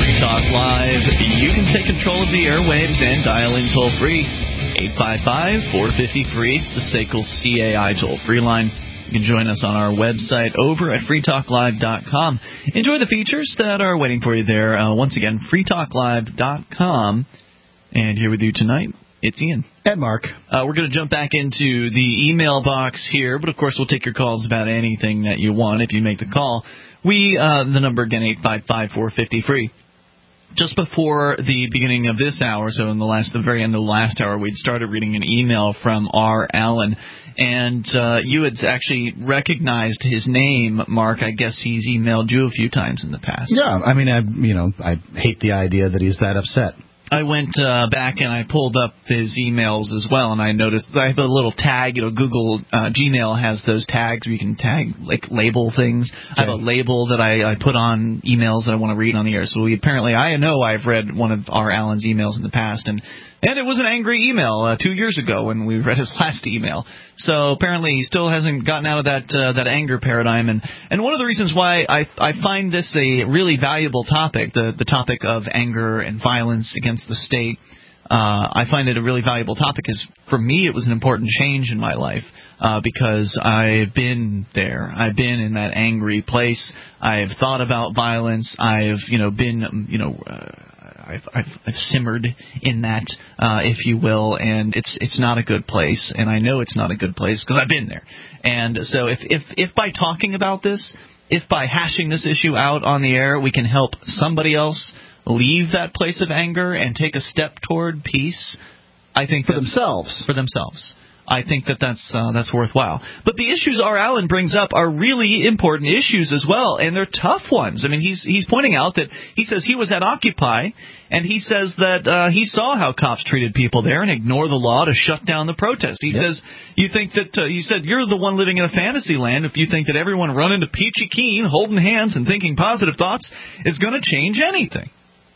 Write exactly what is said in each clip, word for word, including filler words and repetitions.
Free Talk Live. You can take control of the airwaves and dial in toll-free. eight five five, four five zero, free. It's the S A C L C A I toll-free line. You can join us on our website over at free talk live dot com. Enjoy the features that are waiting for you there. Uh, once again, free talk live dot com. And here with you tonight, it's Ian. And Mark. Uh, we're going to jump back into the email box here, but of course we'll take your calls about anything that you want if you make the call. We, uh, the number again, eight five five, four five zero, free. Just before the beginning of this hour, so in the last, the very end of the last hour, we'd started reading an email from R. Allen, and uh, you had actually recognized his name, Mark. I guess he's emailed you a few times in the past. Yeah, I mean, I, you know, I hate the idea that he's that upset. I went uh, back and I pulled up his emails as well, and I noticed I have a little tag. You know, Google uh, Gmail has those tags where you can tag, like, label things. Okay. I have a label that I, I put on emails that I want to read on the air. So we apparently, I know I've read one of our Alan's emails in the past, and and it was an angry email uh, two years ago when we read his last email. So apparently he still hasn't gotten out of that uh, that anger paradigm. And, and one of the reasons why I I find this a really valuable topic, the the topic of anger and violence against the state, uh, I find it a really valuable topic is, for me, it was an important change in my life. Uh, because I've been there. I've been in that angry place. I've thought about violence. I've, you know, been, you know, uh, I've, I've, I've simmered in that, uh, if you will, and it's it's not a good place, and I know it's not a good place because I've been there. And so if, if, if by talking about this, if by hashing this issue out on the air, we can help somebody else leave that place of anger and take a step toward peace, I think for themselves. For themselves. I think that that's uh, that's worthwhile. But the issues R. Allen brings up are really important issues as well, and they're tough ones. I mean, he's he's pointing out that he says he was at Occupy, and he says that uh, he saw how cops treated people there and ignore the law to shut down the protest. He yep. says, you think that, uh, he said, you're the one living in a fantasy land if you think that everyone running to Peachy Keen, holding hands and thinking positive thoughts is going to change anything.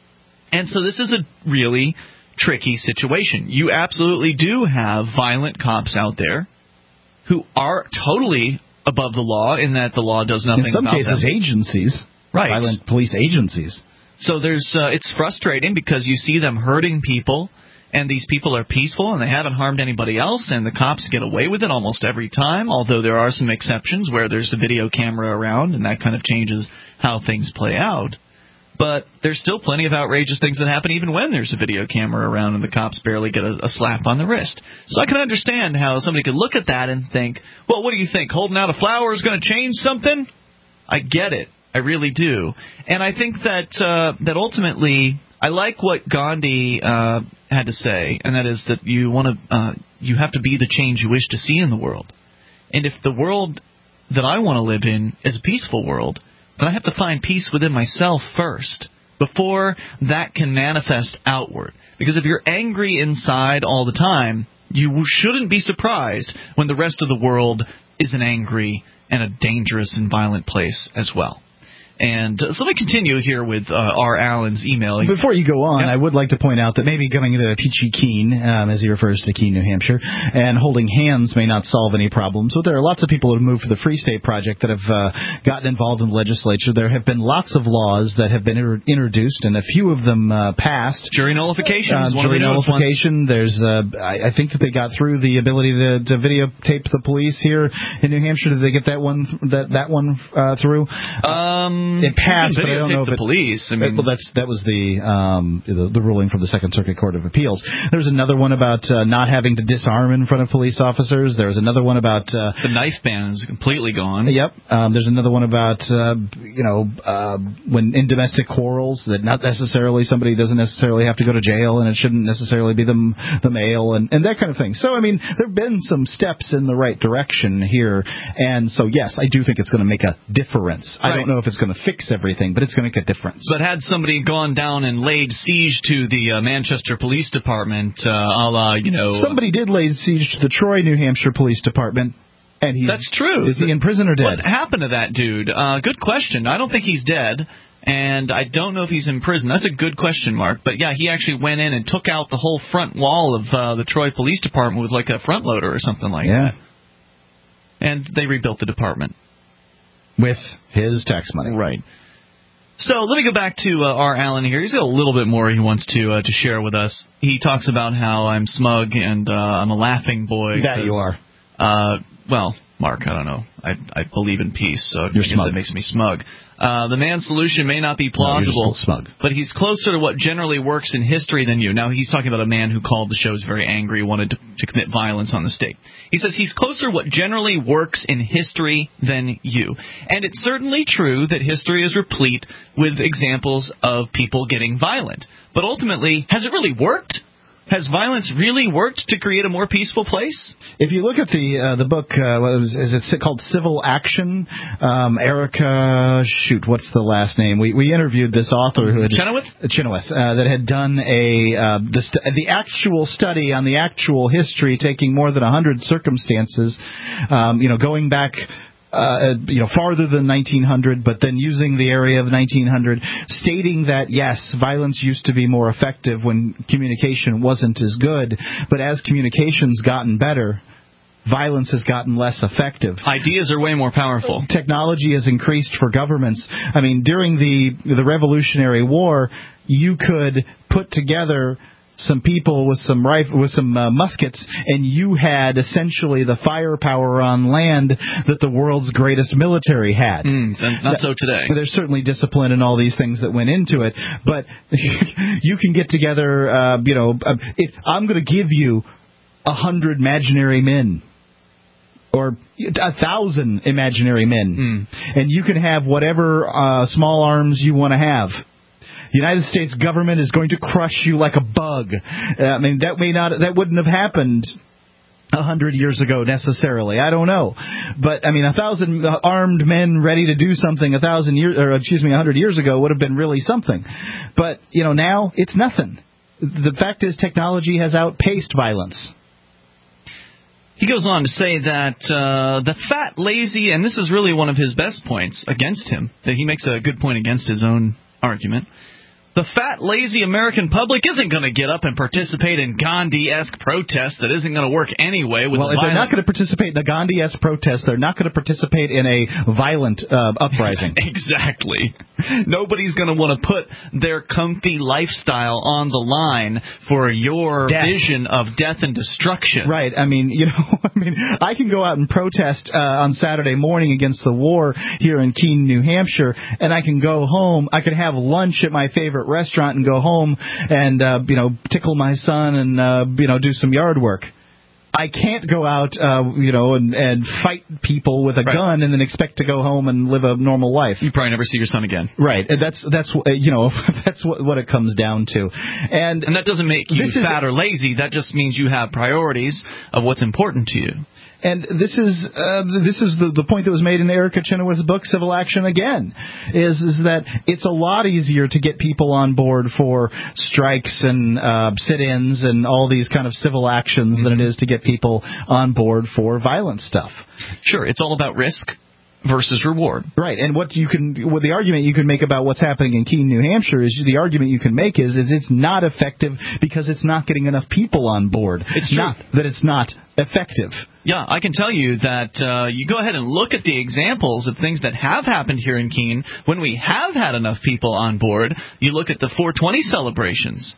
And so this is a really tricky situation. You absolutely do have violent cops out there who are totally above the law in that the law does nothing about them. In some cases, agencies. Right. Violent police agencies. So there's uh, it's frustrating because you see them hurting people, and these people are peaceful and they haven't harmed anybody else, and the cops get away with it almost every time, although there are some exceptions where there's a video camera around, and that kind of changes how things play out. But there's still plenty of outrageous things that happen even when there's a video camera around and the cops barely get a, a slap on the wrist. So I can understand how somebody could look at that and think, well, what do you think? Holding out a flower is going to change something? I get it. I really do. And I think that uh, that ultimately, I like what Gandhi uh, had to say, and that is that you want to uh, you have to be the change you wish to see in the world. And if the world that I want to live in is a peaceful world, but I have to find peace within myself first before that can manifest outward. Because if you're angry inside all the time, you shouldn't be surprised when the rest of the world is an angry and a dangerous and violent place as well. And uh, so let me continue here with uh, R. Allen's email. Before you go on, yep. I would like to point out that maybe coming to Peachy Keen, um, as he refers to Keene, New Hampshire, and holding hands may not solve any problems. But there are lots of people who moved for the Free State Project that have uh, gotten involved in the legislature. There have been lots of laws that have been inter- introduced, and a few of them uh, passed. Jury nullification uh, is one jury of the nullification. There's, uh, I, I think that they got through the ability to, to videotape the police here in New Hampshire. Did they get that one that that one uh, through? Um, it passed. I don't know if the it, police. I mean, well, that's that was the, um, the the ruling from the Second Circuit Court of Appeals. There's another one about uh, not having to disarm in front of police officers. There was another one about uh, the knife ban is completely gone. Yep. Um, there's another one about uh, you know uh, when in domestic quarrels that not necessarily somebody doesn't necessarily have to go to jail, and it shouldn't necessarily be the the male and and that kind of thing. So I mean, there've been some steps in the right direction here, and so yes, I do think it's going to make a difference. Right. I don't know if it's going to fix everything, but it's going to make a difference. But had somebody gone down and laid siege to the uh, Manchester Police Department, uh, a la, you know... Somebody did lay siege to the Troy, New Hampshire Police Department. And he's, That's true. Is he in prison or dead? What happened to that dude? Uh, good question. I don't think he's dead, and I don't know if he's in prison. That's a good question, Mark. But, yeah, he actually went in and took out the whole front wall of uh, the Troy Police Department with, like, a front loader or something like yeah. that. And they rebuilt the department. With his tax money. Right. So let me go back to uh, R. Allen here. He's got a little bit more he wants to uh, to share with us. He talks about how I'm smug and uh, I'm a laughing boy. That you are. Uh, well, Mark, I don't know. I I believe in peace, so You're I guess smug. that makes me smug. Uh, the man's solution may not be plausible, no, smug. but he's closer to what generally works in history than you. Now, he's talking about a man who called the shows very angry, wanted to, to commit violence on the state. He says he's closer to what generally works in history than you. And it's certainly true that history is replete with examples of people getting violent. But ultimately, has it really worked? Has violence really worked to create a more peaceful place? If you look at the uh, the book, uh, what was, is it called Civil Action? Um, Erica, shoot, what's the last name? We we interviewed this author who had Chenoweth, Chenoweth uh, that had done a uh, the st- the actual study on the actual history, taking more than a hundred circumstances, um, you know, going back. Uh, you know, farther than nineteen hundred, but then using the area of nineteen hundred, stating that, yes, violence used to be more effective when communication wasn't as good, but as communication's gotten better, violence has gotten less effective. Ideas are way more powerful. Technology has increased for governments. I mean, during the the Revolutionary War, you could put together some people with some rifle, with some uh, muskets, and you had essentially the firepower on land that the world's greatest military had. Mm, not so today. There's certainly discipline and all these things that went into it, but you can get together. Uh, you know, uh, it, I'm going to give you a hundred imaginary men. Or a thousand imaginary men, mm. and you can have whatever uh, small arms you want to have. The United States government is going to crush you like a bug. Uh, I mean, that may not, that wouldn't have happened a hundred years ago necessarily. I don't know, but I mean, a thousand armed men ready to do something a thousand years, or excuse me, a hundred years ago would have been really something. But you know, now it's nothing. The fact is, technology has outpaced violence. He goes on to say that uh, the fat, lazy, and this is really one of his best points against him, that he makes a good point against his own argument. The fat, lazy American public isn't going to get up and participate in Gandhi-esque protest that isn't going to work anyway. With well, if they're not going to participate in a Gandhi-esque protest, they're not going to participate in a violent uh, uprising. Exactly. Nobody's going to want to put their comfy lifestyle on the line for your death. Vision of death and destruction. Right. I mean, you know, I mean, I can go out and protest uh, on Saturday morning against the war here in Keene, New Hampshire, and I can go home. I can have lunch at my favorite restaurant and go home and uh, you know, tickle my son and uh, you know, do some yard work. I can't go out uh, you know, and, and fight people with a right. gun and then expect to go home and live a normal life. You probably never see your son again. Right. That's that's you know, that's what what it comes down to. And and that doesn't make you fat or lazy. That just means you have priorities of what's important to you. And this is uh, this is the, the point that was made in Erica Chenoweth's book, Civil Action, again, is is that it's a lot easier to get people on board for strikes and uh, sit-ins and all these kind of civil actions than it is to get people on board for violent stuff. Sure, it's all about risk versus reward. Right, and what you can, what the argument you can make about what's happening in Keene, New Hampshire, is the argument you can make is, is it's not effective because it's not getting enough people on board. It's true. Not that it's not effective. Yeah, I can tell you that uh, you go ahead and look at the examples of things that have happened here in Keene when we have had enough people on board. You look at the four twenty celebrations.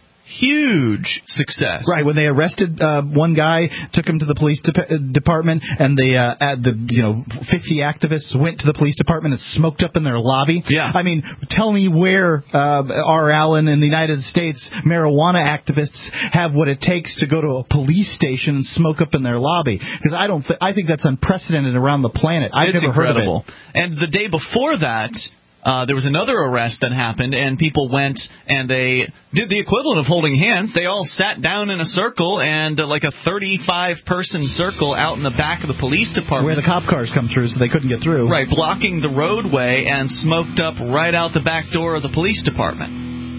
Huge success. Right, when they arrested uh, one guy, took him to the police de- department, and the uh, at the you know fifty activists went to the police department and smoked up in their lobby. Yeah. I mean, tell me where uh, R. Allen in the United States marijuana activists have what it takes to go to a police station and smoke up in their lobby? Because I don't, th- I think that's unprecedented around the planet. I've it's never incredible. heard of it. And the day before that, Uh, there was another arrest that happened, and people went and they did the equivalent of holding hands. They all sat down in a circle, and uh, like a thirty-five person circle out in the back of the police department. Where the cop cars come through, so they couldn't get through. Right, blocking the roadway and smoked up right out the back door of the police department.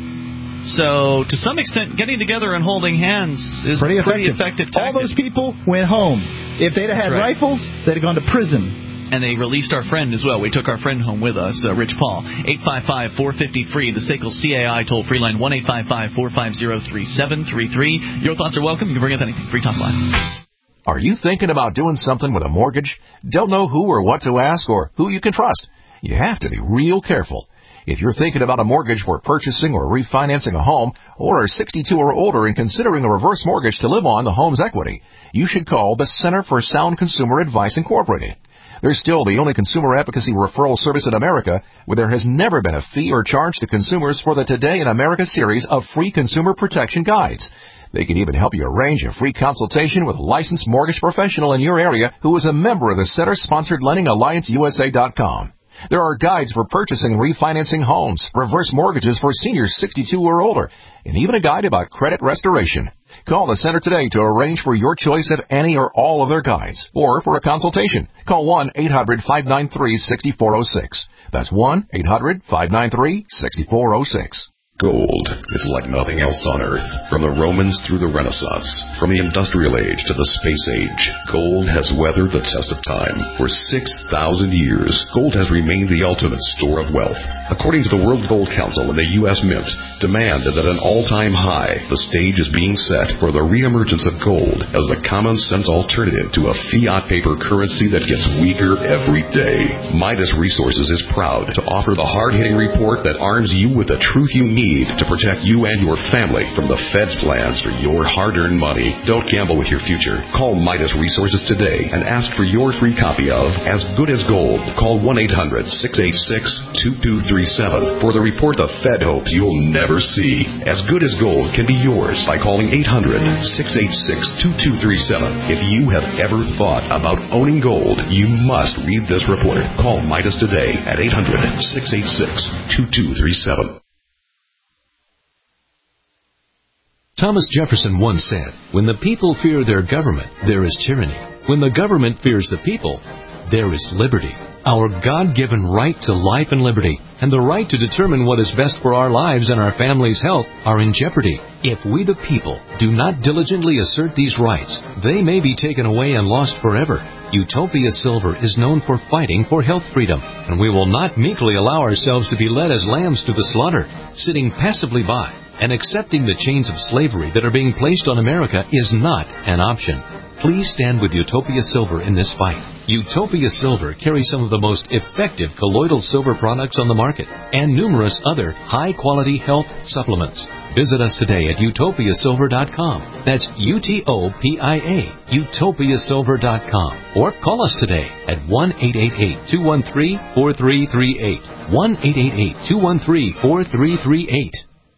So, to some extent, getting together and holding hands is pretty a pretty effective. effective tactic. All those people went home. If they'd have That's had right. rifles, they'd have gone to prison. And they released our friend as well. We took our friend home with us, uh, Rich Paul. eight five five, four five zero, free, the S A C L C A I toll-free line, one eight five five, four five zero, three seven three three. Your thoughts are welcome. You can bring up anything. Free Talk Live. Are you thinking about doing something with a mortgage? Don't know who or what to ask or who you can trust? You have to be real careful. If you're thinking about a mortgage for purchasing or refinancing a home, or are sixty-two or older and considering a reverse mortgage to live on the home's equity, you should call the Center for Sound Consumer Advice Incorporated. They're still the only consumer advocacy referral service in America where there has never been a fee or charge to consumers for the Today in America series of free consumer protection guides. They can even help you arrange a free consultation with a licensed mortgage professional in your area who is a member of the Center-sponsored Lending Alliance U S A dot com. There are guides for purchasing and refinancing homes, reverse mortgages for seniors sixty-two or older, and even a guide about credit restoration. Call the Center today to arrange for your choice of any or all of their guides, or for a consultation. Call one eight hundred five nine three six four zero six. That's one eight hundred five nine three six four zero six. Gold is like nothing else on Earth. From the Romans through the Renaissance, from the Industrial Age to the Space Age, gold has weathered the test of time. For six thousand years, gold has remained the ultimate store of wealth. According to the World Gold Council and the U S Mint, demand is at an all-time high. The stage is being set for the reemergence of gold as the common-sense alternative to a fiat paper currency that gets weaker every day. Midas Resources is proud to offer the hard-hitting report that arms you with the truth you need to protect you and your family from the Fed's plans for your hard-earned money. Don't gamble with your future. Call Midas Resources today and ask for your free copy of As Good as Gold. Call one eight hundred six eight six two two three seven for the report the Fed hopes you'll never see. As Good as Gold can be yours by calling eight hundred six eight six two two three seven. If you have ever thought about owning gold, you must read this report. Call Midas today at eight hundred six eight six two two three seven. Thomas Jefferson once said, "When the people fear their government, there is tyranny. When the government fears the people, there is liberty." Our God-given right to life and liberty, and the right to determine what is best for our lives and our family's health, are in jeopardy. If we the people do not diligently assert these rights, they may be taken away and lost forever. Utopia Silver is known for fighting for health freedom, and we will not meekly allow ourselves to be led as lambs to the slaughter, sitting passively by. And accepting the chains of slavery that are being placed on America is not an option. Please stand with Utopia Silver in this fight. Utopia Silver carries some of the most effective colloidal silver products on the market and numerous other high-quality health supplements. Visit us today at utopia silver dot com. That's U T O P I A, utopia silver dot com. Or call us today at one eight eight eight two one three four three three eight. one eight eight eight two one three four three three eight.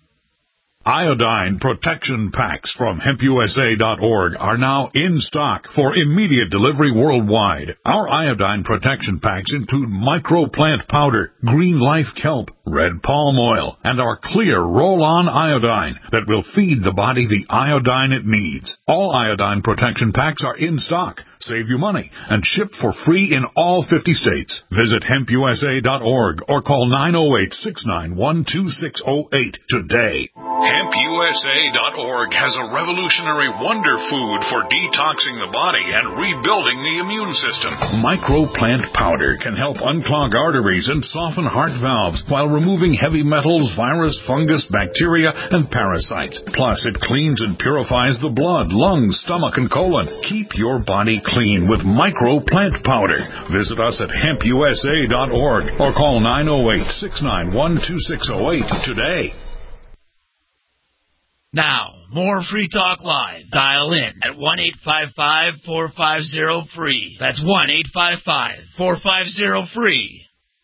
Iodine protection packs from hemp U S A dot org are now in stock for immediate delivery worldwide. Our iodine protection packs include microplant powder, green life kelp, red palm oil, and our clear roll-on iodine that will feed the body the iodine it needs. All iodine protection packs are in stock. Save you money and ship for free in all fifty states. Visit hemp U S A dot org or call nine oh eight, six nine one, two six oh eight today. hemp U S A dot org has a revolutionary wonder food for detoxing the body and rebuilding the immune system. Microplant powder can help unclog arteries and soften heart valves while removing heavy metals, virus, fungus, bacteria, and parasites. Plus, it cleans and purifies the blood, lungs, stomach, and colon. Keep your body clean with Microplant powder. Visit us at hemp U S A dot org or call nine oh eight, six nine one, two six oh eight today. Now, more Free Talk Live. Dial in at one eight five five, four five zero, free. That's one eight five five, four five zero, free.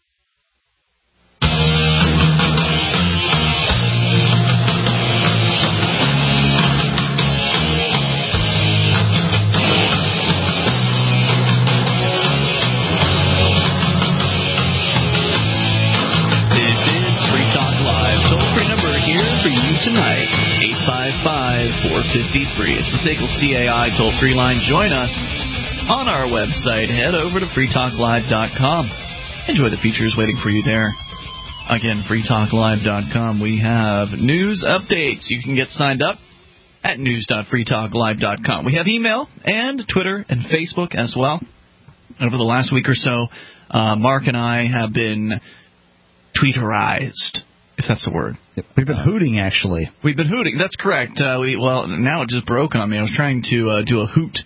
This is Free Talk Live. Toll-free number here for you tonight. eight five five, four five zero, free. It's the S A C L C A I toll-free line. Join us on our website. Head over to free talk live dot com. Enjoy the features waiting for you there. Again, free talk live dot com. We have news updates. You can get signed up at news dot free talk live dot com. We have email and Twitter and Facebook as well. Over the last week or so, uh, Mark and I have been tweeterized, if that's the word. We've been hooting, actually. We've been hooting. That's correct. Uh, we, well, now it just broke on me. I was trying to uh, do a hoot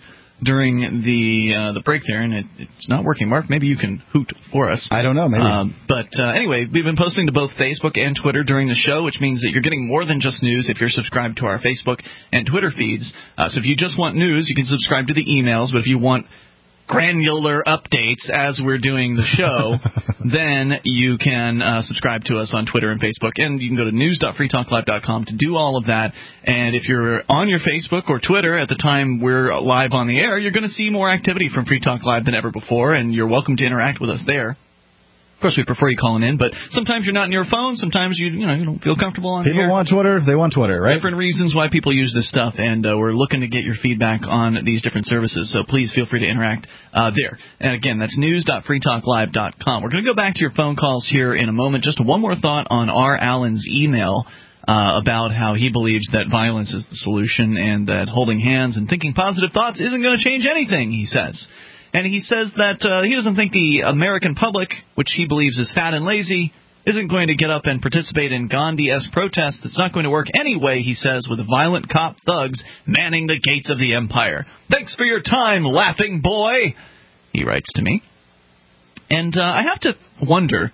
during the uh, the break there, and it, it's not working. Mark, maybe you can hoot for us. I don't know, maybe. Um, but uh, anyway, we've been posting to both Facebook and Twitter during the show, which means that you're getting more than just news if you're subscribed to our Facebook and Twitter feeds. Uh, so if you just want news, you can subscribe to the emails, but if you want granular updates as we're doing the show, then you can uh, subscribe to us on Twitter and Facebook, and you can go to news dot free talk live dot com to do all of that. And if you're on your Facebook or Twitter at the time we're live on the air, you're going to see more activity from Free Talk Live than ever before, and you're welcome to interact with us there. Of course, we prefer you calling in, but sometimes you're not on your phone. Sometimes you you know you don't feel comfortable on People here. want Twitter. They want Twitter, right? Different reasons why people use this stuff, and uh, we're looking to get your feedback on these different services. So please feel free to interact uh, there. And again, that's news dot free talk live dot com. We're going to go back to your phone calls here in a moment. Just one more thought on R. Allen's email uh, about how he believes that violence is the solution and that holding hands and thinking positive thoughts isn't going to change anything, he says. And he says that uh, he doesn't think the American public, which he believes is fat and lazy, isn't going to get up and participate in Gandhi-esque protests. It's not going to work anyway, he says, with violent cop thugs manning the gates of the empire. Thanks for your time, laughing boy, he writes to me. And uh, I have to wonder,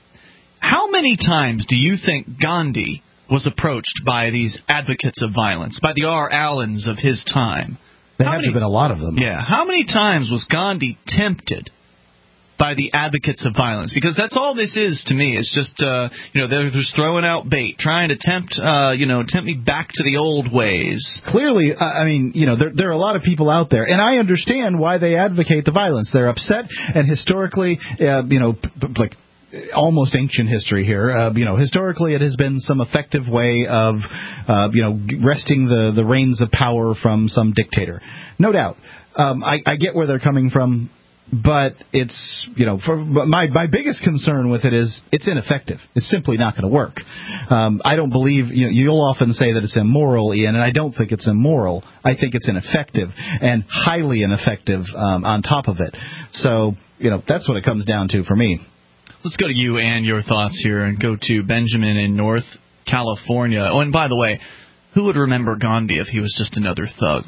how many times do you think Gandhi was approached by these advocates of violence, by the R. Allens of his time? There How have many, to have been a lot of them. Yeah. How many times was Gandhi tempted by the advocates of violence? Because that's all this is to me. It's just, uh, you know, they're just throwing out bait, trying to tempt, uh, you know, tempt me back to the old ways. Clearly, uh, I mean, you know, there, there are a lot of people out there, and I understand why they advocate the violence. They're upset, and historically, uh, you know, p- p- like, almost ancient history here. Uh, you know, historically, it has been some effective way of, uh, you know, wresting the, the reins of power from some dictator. No doubt. Um, I, I get where they're coming from, but it's, you know, for my my biggest concern with it is it's ineffective. It's simply not going to work. Um, I don't believe, you know, you'll often say that it's immoral, Ian, and I don't think it's immoral. I think it's ineffective and highly ineffective um, on top of it. So, you know, that's what it comes down to for me. Let's go to you and your thoughts here and go to Benjamin in North California. Oh, and by the way, who would remember Gandhi if he was just another thug?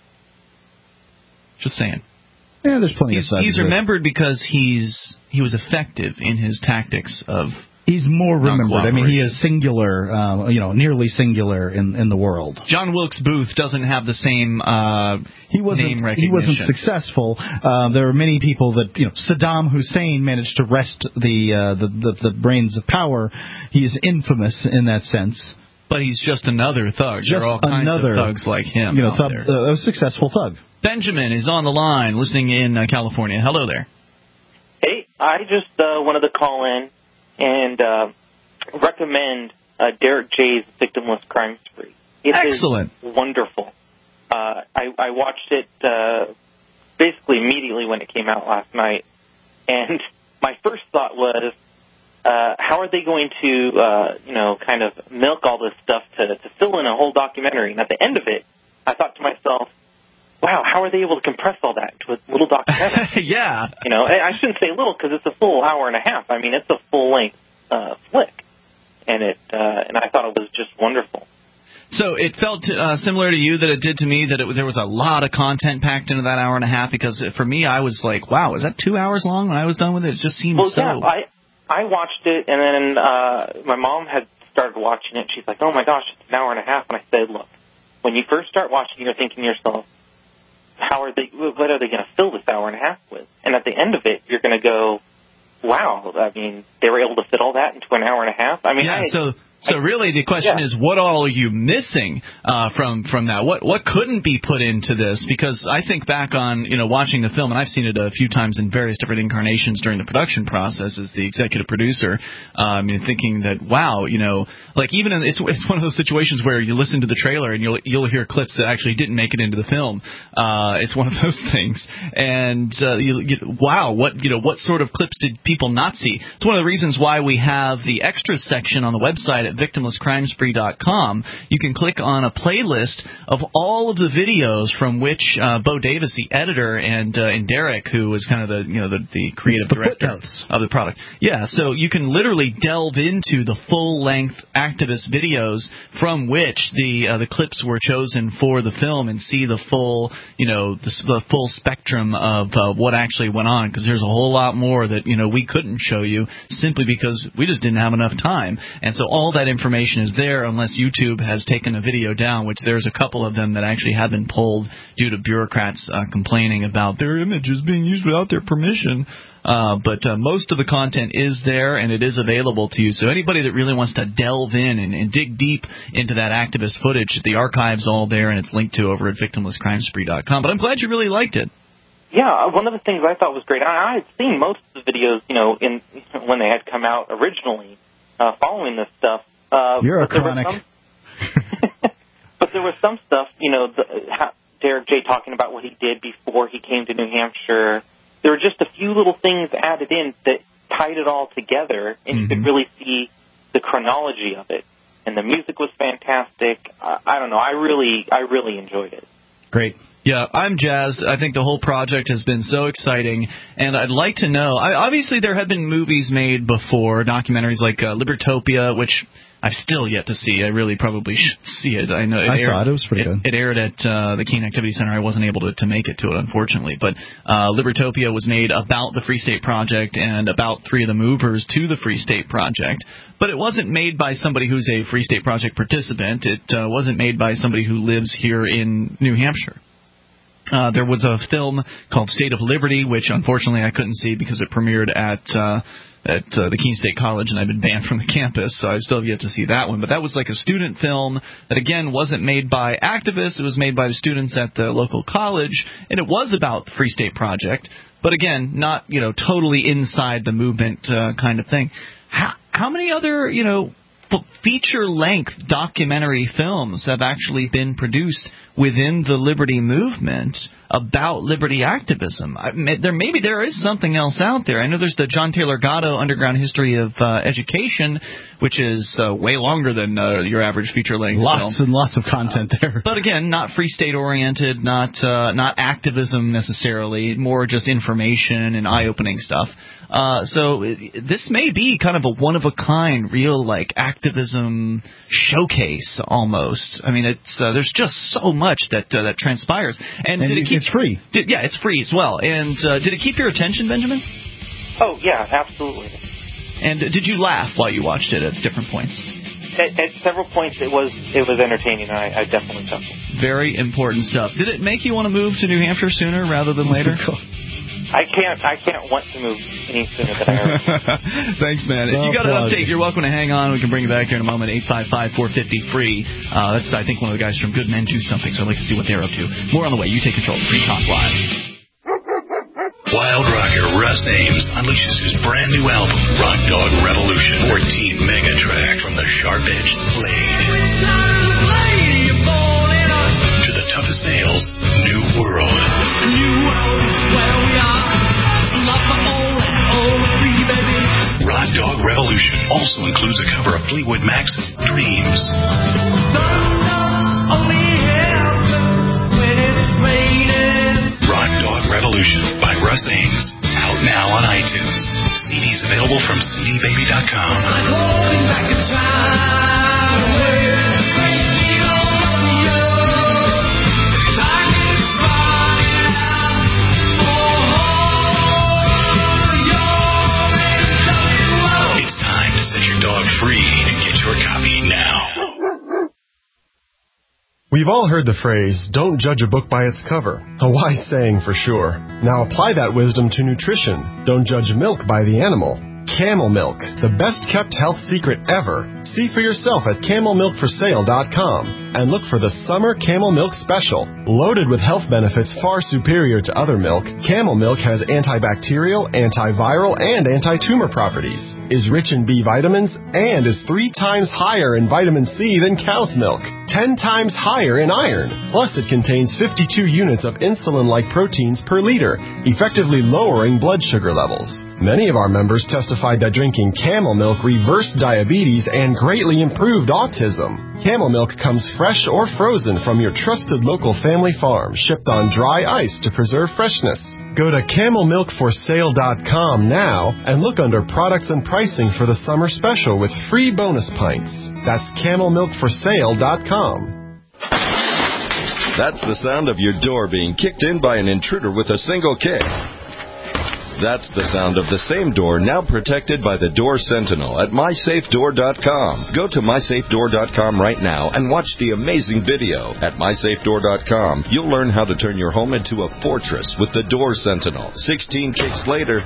Just saying. Yeah, there's plenty he's, of thugs. He's remembered because he's he was effective in his tactics of He's more remembered. I mean, he is singular, uh, you know, nearly singular in, in the world. John Wilkes Booth doesn't have the same uh, he wasn't, name recognition. He wasn't successful. Uh, there are many people that, you know, Saddam Hussein managed to wrest the, uh, the, the, the reins of power. He's infamous in that sense. But he's just another thug. Just there are all kinds another, of thugs like him you know, out thug, there. Uh, a successful thug. Benjamin is on the line, listening in uh, California. Hello there. Hey, I just uh, wanted to call in and uh, recommend uh, Derek J's Victimless Crime Spree. It Excellent. Is wonderful. Uh, I, I watched it uh, basically immediately when it came out last night, and my first thought was, uh, how are they going to, uh, you know, kind of milk all this stuff to, to fill in a whole documentary? And at the end of it, I thought to myself, wow, how are they able to compress all that into a little documentary? Yeah. You know, I shouldn't say little because it's a full hour and a half. I mean, it's a full-length uh, flick, and it uh, and I thought it was just wonderful. So it felt uh, similar to you that it did to me, that it, there was a lot of content packed into that hour and a half, because for me, I was like, wow, is that two hours long when I was done with it? It just seemed well, so... yeah, I, I watched it, and then uh, my mom had started watching it. She's like, oh, my gosh, it's an hour and a half. And I said, look, when you first start watching, you're thinking to yourself, how are they, what are they going to fill this hour and a half with? And at the end of it, you're going to go, wow, I mean, they were able to fit all that into an hour and a half? I mean, yeah, I, so... So really, the question yeah. is, what all are you missing uh, from from that? What what couldn't be put into this? Because I think back on, you know, watching the film, and I've seen it a few times in various different incarnations during the production process as the executive producer. Um, and thinking that, wow, you know, like even in, it's it's one of those situations where you listen to the trailer and you'll you'll hear clips that actually didn't make it into the film. Uh, it's one of those things, and uh, you, you, wow, what you know, what sort of clips did people not see? It's one of the reasons why we have the extras section on the website at at victimless crime spree dot com, you can click on a playlist of all of the videos from which uh, Bo Davis, the editor, and uh, and Derek, who was kind of the you know the, the creative the director footnotes of the product. Yeah, so you can literally delve into the full-length activist videos from which the uh, the clips were chosen for the film and see the full you know the, the full spectrum of uh, what actually went on, because there's a whole lot more that you know we couldn't show you simply because we just didn't have enough time. And so all that information is there unless YouTube has taken a video down, which there's a couple of them that actually have been pulled due to bureaucrats uh, complaining about their images being used without their permission. Uh, but uh, most of the content is there, and it is available to you. So anybody that really wants to delve in and, and dig deep into that activist footage, the archive's all there, and it's linked to over at victimless crime spree dot com. But I'm glad you really liked it. Yeah, one of the things I thought was great, I, I had seen most of the videos, you know, in when they had come out originally, uh, following this stuff. Uh, You're a chronic. Some, but there was some stuff, you know, the, ha, Derek J. talking about what he did before he came to New Hampshire. There were just a few little things added in that tied it all together, and mm-hmm. you could really see the chronology of it. And the music was fantastic. Uh, I don't know. I really, I really enjoyed it. Great. Yeah, I'm jazzed. I think the whole project has been so exciting, and I'd like to know. I, obviously, there have been movies made before, documentaries like uh, Libertopia, which I've still yet to see. I really probably should see it. I know it I aired, saw it. It was pretty it, good. It aired at uh, the Keene Activity Center. I wasn't able to, to make it to it, unfortunately. But uh, Libertopia was made about the Free State Project and about three of the movers to the Free State Project. But it wasn't made by somebody who's a Free State Project participant. It uh, wasn't made by somebody who lives here in New Hampshire. Uh, there was a film called State of Liberty, which unfortunately I couldn't see because it premiered at uh, at uh, the Keene State College, and I've been banned from the campus, so I still have yet to see that one. But that was like a student film that, again, wasn't made by activists. It was made by the students at the local college, and it was about the Free State Project. But, again, not, you know, totally inside the movement uh, kind of thing. How, how many other, you know, feature-length documentary films have actually been produced within the Liberty movement about liberty activism? I, there maybe there is something else out there. I know there's the John Taylor Gatto Underground History of uh, Education, which is uh, way longer than uh, your average feature-length film. Lots and lots of content there. But again, not free state-oriented, not uh, not activism necessarily, more just information and eye-opening stuff. Uh, so it, this may be kind of a one-of-a-kind, real, like, activism showcase almost. I mean, it's uh, there's just so much that uh, that transpires. And, and did it keep, it's free. Did, yeah, it's free as well. And uh, did it keep your attention, Benjamin? Oh, yeah, absolutely. And did you laugh while you watched it at different points? At, at several points, it was it was entertaining. I, I definitely chuckled. Very important stuff. Did it make you want to move to New Hampshire sooner rather than later? I can't. I can't want to move any sooner than I already. Thanks, man. If you got an update, you're welcome to hang on. We can bring you back here in a moment. eight five five, four five zero, free. Uh, that's, I think, one of the guys from Good Men Do Something, so I'd like to see what they're up to. More on the way. You take control. Free Talk Live. Wild rocker Russ Ames unleashes his brand new album, Rock Dog Revolution. fourteen mega tracks from the sharp-edged blade to the toughest nails, New World. New World, where we are. Rock Dog Revolution also includes a cover of Fleetwood Mac's Dreams. Rock Dog Revolution by Russ Ames. Out now on iTunes. C Ds available from C D baby dot com. Free and get your copy now. We've all heard the phrase, don't judge a book by its cover. A wise saying for sure. Now apply that wisdom to nutrition. Don't judge milk by the animal. Camel Milk, the best kept health secret ever. See for yourself at camel milk for sale dot com. and look for the Summer Camel Milk Special. Loaded with health benefits far superior to other milk, Camel Milk has antibacterial, antiviral, and anti-tumor properties, is rich in B vitamins, and is three times higher in vitamin C than cow's milk, ten times higher in iron. Plus, it contains fifty-two units of insulin-like proteins per liter, effectively lowering blood sugar levels. Many of our members testified that drinking Camel Milk reversed diabetes and greatly improved autism. Camel Milk comes fresh or frozen from your trusted local family farm, shipped on dry ice to preserve freshness. Go to camel milk for sale dot com now and look under products and pricing for the summer special with free bonus pints. That's camel milk for sale dot com. That's the sound of your door being kicked in by an intruder with a single kick. That's the sound of the same door now protected by the Door Sentinel at my safe door dot com. Go to my safe door dot com right now and watch the amazing video. At my safe door dot com, you'll learn how to turn your home into a fortress with the Door Sentinel. sixteen kicks later,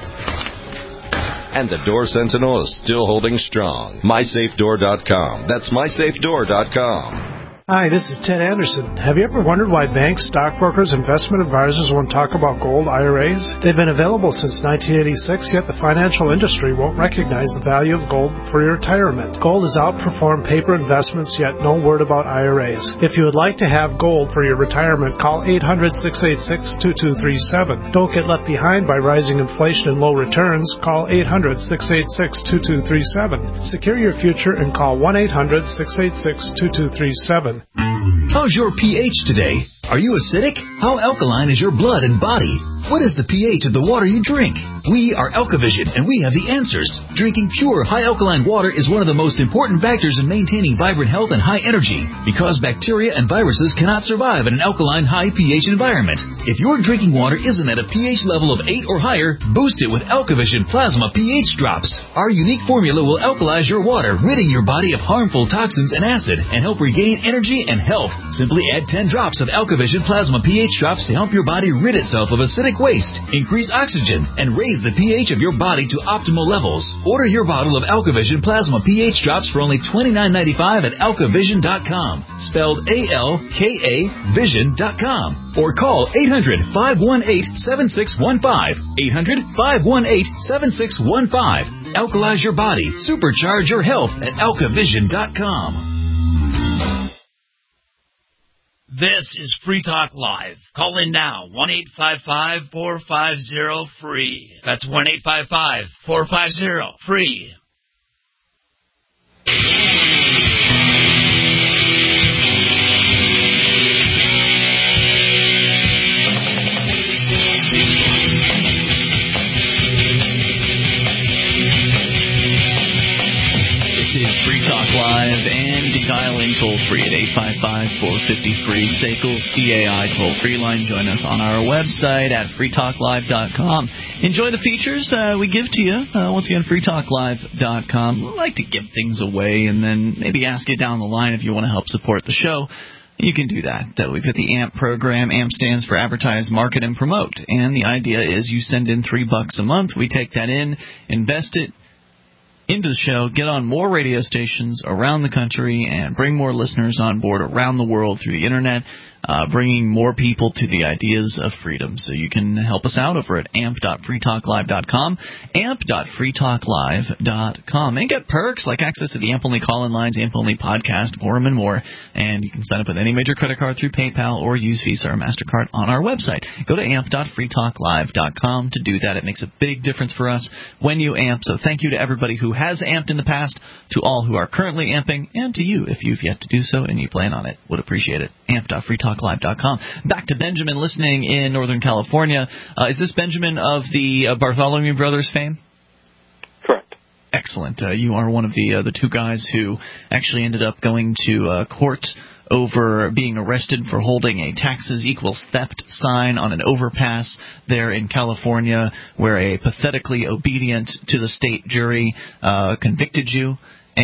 and the Door Sentinel is still holding strong. my safe door dot com. That's my safe door dot com. Hi, this is Ted Anderson. Have you ever wondered why banks, stockbrokers, investment advisors won't talk about gold I R As? They've been available since nineteen eighty-six, yet the financial industry won't recognize the value of gold for your retirement. Gold has outperformed paper investments, yet no word about I R As. If you would like to have gold for your retirement, call eight hundred, six eight six, two two three seven. Don't get left behind by rising inflation and low returns. Call eight hundred, six eight six, two two three seven. Secure your future and call one eight hundred, six eight six, two two three seven. How's your pH today? Are you acidic? How alkaline is your blood and body? What is the pH of the water you drink? We are Alkavision, and we have the answers. Drinking pure, high-alkaline water is one of the most important factors in maintaining vibrant health and high energy, because bacteria and viruses cannot survive in an alkaline, high pH environment. If your drinking water isn't at a pH level of eight or higher, boost it with Alkavision Plasma pH Drops. Our unique formula will alkalize your water, ridding your body of harmful toxins and acid, and help regain energy and health. Simply add ten drops of Alkavision Plasma pH Drops to help your body rid itself of acidic waste, increase oxygen, and raise the pH of your body to optimal levels. Order your bottle of Alkavision Plasma pH Drops for only twenty-nine ninety-five at alkavision dot com, spelled A L K A vision dot com, or call eight hundred, five one eight, seven six one five, eight hundred, five one eight, seven six one five. Alkalize your body, supercharge your health at alkavision dot com. This is Free Talk Live. Call in now, one eight five five, four five zero, free. That's one eight five five, four five zero, free. This is Free Talk Live, and you dial in toll-free at eight five five, four five zero, free, S A C L C A I toll-free line. Join us on our website at free talk live dot com. Enjoy the features uh, we give to you. Uh, once again, free talk live dot com. We like to give things away and then maybe ask you down the line if you want to help support the show. You can do that. Uh, we've got the A M P program. A M P stands for Advertise, Market, and Promote. And the idea is you send in three bucks a month. We take that in, invest it into the show, get on more radio stations around the country, and bring more listeners on board around the world through the Internet, uh, bringing more people to the ideas of freedom. So you can help us out over at amp dot free talk live dot com, amp dot free talk live dot com. And get perks like access to the A M P-only call-in lines, A M P-only podcast, forum, and more. And you can sign up with any major credit card through PayPal or use Visa or MasterCard on our website. Go to amp dot free talk live dot com to do that. It makes a big difference for us when you amp. So thank you to everybody who has amped in the past, to all who are currently amping, and to you if you've yet to do so and you plan on it. Would appreciate it. amp dot free talk live dot com. Back to Benjamin listening in Northern California. Uh, is this Benjamin of the uh, Bartholomew Brothers fame? Correct. Excellent. Uh, you are one of the uh, the two guys who actually ended up going to uh, court over being arrested for holding a taxes equals theft sign on an overpass there in California, where a pathetically obedient to the state jury uh, convicted you.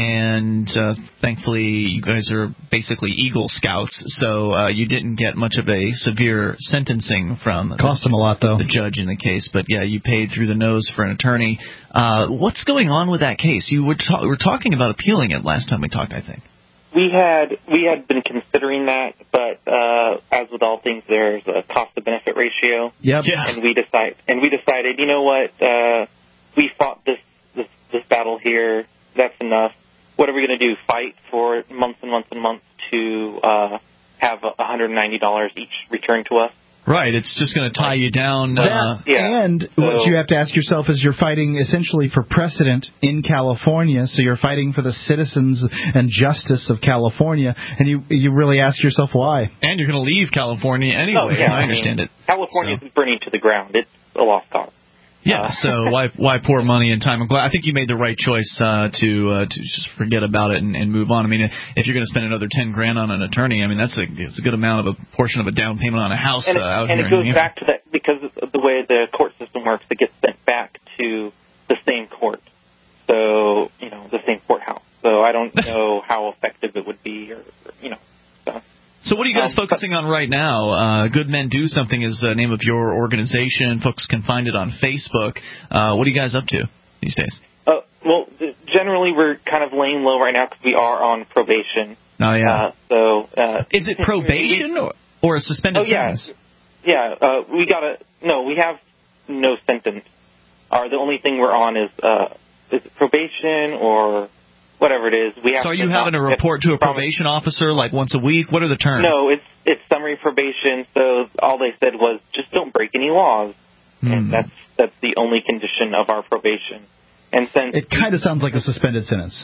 And uh, thankfully, you guys are basically Eagle Scouts, so uh, you didn't get much of a severe sentencing from Cost the, him a lot, though. the judge in the case. But, yeah, you paid through the nose for an attorney. Uh, what's going on with that case? You were, ta- were talking about appealing it last time we talked, I think. we had we had been considering that, but uh, as with all things, there's a cost to benefit ratio. Yep. Yeah. And we decide and we decided, you know what? Uh, we fought this, this this battle here. That's enough. What are we going to do? Fight for months and months and months to uh, have one hundred ninety dollars each returned to us? Right, it's just going to tie you down. That, uh, yeah. And so, what you have to ask yourself is you're fighting essentially for precedent in California, so you're fighting for the citizens and justice of California, and you you really ask yourself why. And you're going to leave California anyway, oh, yeah, I understand I mean, it. California so. is burning to the ground. It's a lost cause. Yeah, Uh, so why why pour money and time? I'm glad. I think you made the right choice uh, to uh, to just forget about it and, and move on. I mean, if you're going to spend another ten grand on an attorney, I mean that's a it's a good amount of a portion of a down payment on a house and uh, it, out and here. it goes in back to that because of the way the court system works. It gets sent back to the same court, so you know the same courthouse. So I don't know how effective it would be, or, or you know. So. So what are you guys um, focusing on right now? Uh, Good Men Do Something is the name of your organization. Folks can find it on Facebook. Uh, what are you guys up to these days? Uh, well, generally we're kind of laying low right now because we are on probation. Oh, yeah. Uh, so uh, is it probation or, or a suspended oh, yeah. sentence? Yeah, uh, we got to – no, we have no sentence. Our, the only thing we're on is uh, is it probation or – whatever it is, we have. So are to you having to report to a probation officer like once a week? What are the terms? No, it's it's summary probation. So all they said was just don't break any laws, hmm. and that's that's the only condition of our probation. And since it kind of sounds like a suspended sentence.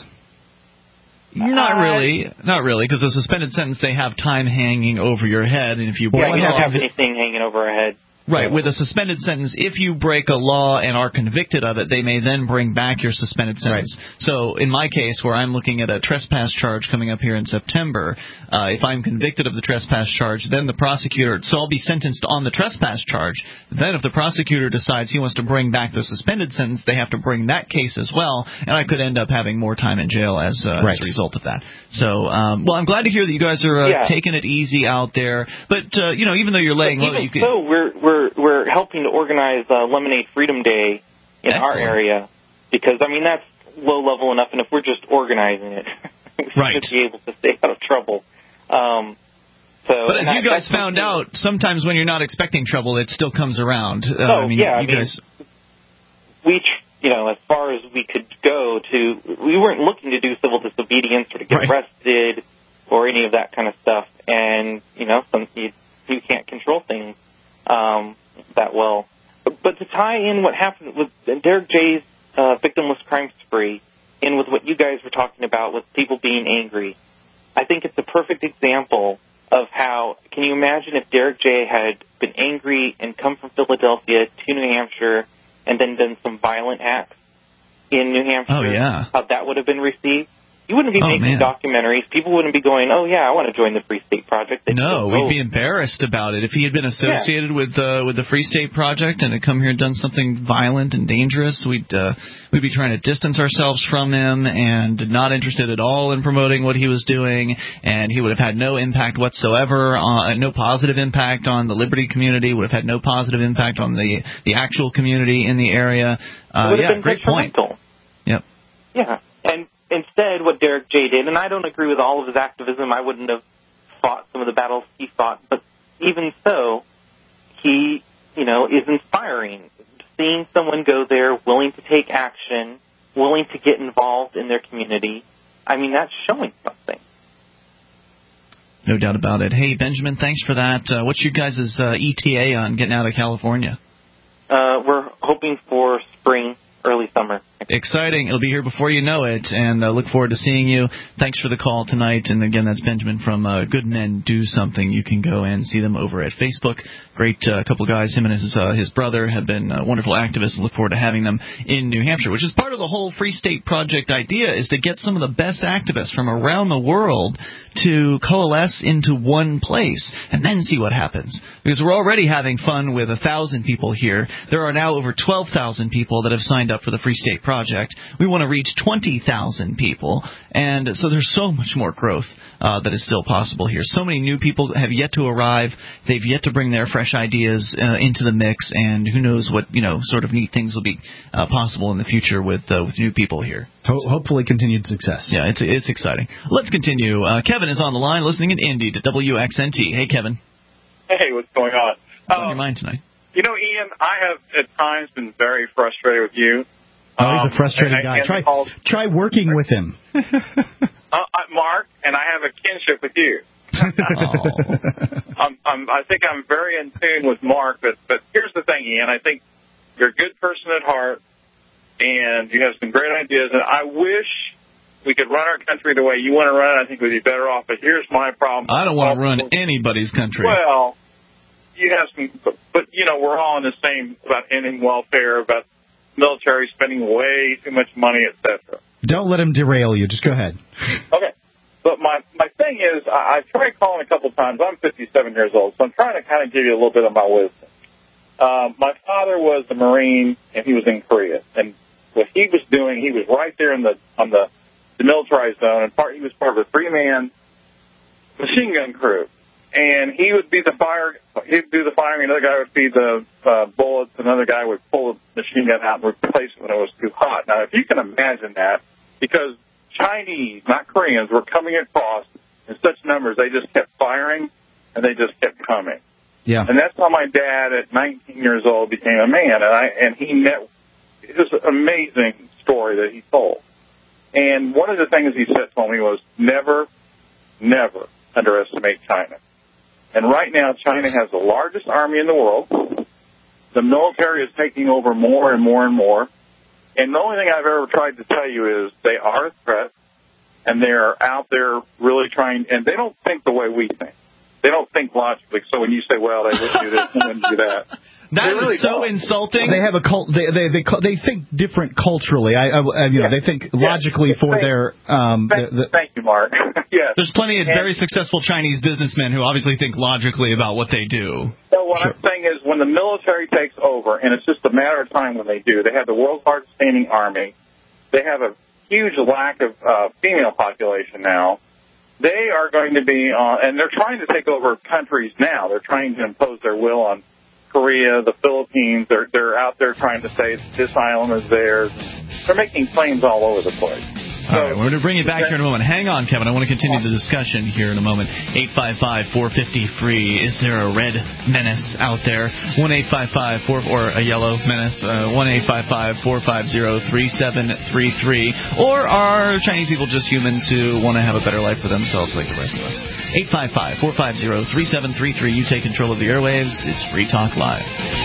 Not uh, really, not really, because a suspended sentence they have time hanging over your head, and if you break yeah, we don't laws, have anything hanging over our head. Right, with a suspended sentence, if you break a law and are convicted of it, they may then bring back your suspended sentence. Right. So in my case, where I'm looking at a trespass charge coming up here in September, uh, if I'm convicted of the trespass charge, then the prosecutor, so I'll be sentenced on the trespass charge. Then if the prosecutor decides he wants to bring back the suspended sentence, they have to bring that case as well, and I could end up having more time in jail as, uh, right. as a result of that. So, um, well, I'm glad to hear that you guys are uh, yeah. taking it easy out there. But, uh, you know, even though you're laying low, you could... So we're, we're We're, we're helping to organize uh, Lemonade Freedom Day in Excellent. our area because, I mean, that's low level enough, and if we're just organizing it, we right. should be able to stay out of trouble. Um, so, but as that, you guys found out, sometimes when you're not expecting trouble, it still comes around. Uh, oh, I mean, yeah. You I mean, guys... we, you know, as far as we could go to, we weren't looking to do civil disobedience or to get right. arrested or any of that kind of stuff. And, you know, some you, you can't control things um, that well. But, but to tie in what happened with Derek J's uh, victimless crime spree in with what you guys were talking about with people being angry, I think it's a perfect example of how, can you imagine if Derek J had been angry and come from Philadelphia to New Hampshire and then done some violent acts in New Hampshire? Oh, yeah. How that would have been received? You wouldn't be oh, making man. documentaries. People wouldn't be going, oh, yeah, I want to join the Free State Project. They'd no, go, we'd oh. be embarrassed about it. If he had been associated yeah. with uh, with the Free State Project and had come here and done something violent and dangerous, we'd uh, we'd be trying to distance ourselves from him and not interested at all in promoting what he was doing, and he would have had no impact whatsoever, on, no positive impact on the Liberty community, would have had no positive impact on the, the actual community in the area. Uh, yeah, been great point. Yep. Yeah, and instead what Derek J did, and I don't agree with all of his activism, I wouldn't have fought some of the battles he fought, but even so, he, you know, is inspiring. Seeing someone go there, willing to take action, willing to get involved in their community, I mean, that's showing something. No doubt about it. Hey, Benjamin, thanks for that. Uh, what's your guys' uh, E T A on getting out of California? Uh, we're hoping for spring, early summer. Exciting. It'll be here before you know it, and uh, look forward to seeing you. Thanks for the call tonight. And again, that's Benjamin from uh, Good Men Do Something. You can go and see them over at Facebook. Great uh, couple of guys. Him and his uh, his brother have been uh, wonderful activists, and look forward to having them in New Hampshire, which is part of the whole Free State Project idea, is to get some of the best activists from around the world to coalesce into one place and then see what happens. Because we're already having fun with one thousand people here. There are now over twelve thousand people that have signed up for the Free State Project. project. We want to reach twenty thousand people, and so there's so much more growth uh, that is still possible here. So many new people have yet to arrive. They've yet to bring their fresh ideas uh, into the mix, and who knows what, you know, sort of neat things will be uh, possible in the future with uh, with new people here. Ho- hopefully continued success. Yeah, it's it's exciting. Let's continue. Uh, Kevin is on the line listening in Indy to W X N T. Hey, Kevin. Hey, what's going on? What's um, on your mind tonight? You know, Ian, I have at times been very frustrated with you. Oh, he's um, a frustrated I, guy. I Try called, try working with him. uh, Mark, and I have a kinship with you. I'm, I'm, I think I'm very in tune with Mark, but, but here's the thing, Ian. I think you're a good person at heart, and you have some great ideas, and I wish we could run our country the way you want to run it. I think we'd be better off, but here's my problem. I don't want to run anybody's country. Well, you have some, but, but, you know, we're all in the same about ending welfare, about military spending way too much money, et cetera. Don't let him derail you. Just go ahead. Okay. But my, my thing is, I, I've tried calling a couple times. I'm fifty-seven years old, so I'm trying to kind of give you a little bit of my wisdom. Uh, my father was a Marine, and he was in Korea. And what he was doing, he was right there in the on the, the militarized zone, and part he was part of a three-man machine gun crew. And he would be the fire, he'd do the firing, another guy would feed the uh, bullets, another guy would pull the machine gun out and replace it when it was too hot. Now, if you can imagine that, because Chinese, not Koreans, were coming across in such numbers, they just kept firing, and they just kept coming. Yeah. And that's how my dad, at nineteen years old, became a man. And I and he met, it was an amazing story that he told. And one of the things he said to me was, never, never underestimate China. And right now, China has the largest army in the world. The military is taking over more and more and more. And the only thing I've ever tried to tell you is they are a threat, and they are out there really trying, and they don't think the way we think. They don't think logically. So when you say, well, they wouldn't do this and wouldn't do that. That really is so don't. insulting. They have a cult. They they they, they think different culturally. I, I you know yeah. they think yeah. logically for thank, their. Um, thank, their, the, thank you, Mark. Yes. There's plenty of and, very successful Chinese businessmen who obviously think logically about what they do. So what sure. I'm saying is, when the military takes over, and it's just a matter of time when they do, they have the world's largest standing army. They have a huge lack of uh, female population now. They are going to be on, and they're trying to take over countries now. They're trying to impose their will on Korea, the Philippines. They're they're out there trying to say this island is theirs. They're making claims all over the place. All right, we're going to bring you back here in a moment. Hang on, Kevin. I want to continue the discussion here in a moment. eight five five, four five zero, free. Is there a red menace out there? one eight five five four or a yellow menace? Uh, one eight five five, four five zero, three seven three three. Or are Chinese people just humans who want to have a better life for themselves like the rest of us? eight five five, four five zero, three seven three three. You take control of the airwaves. It's Free Talk Live.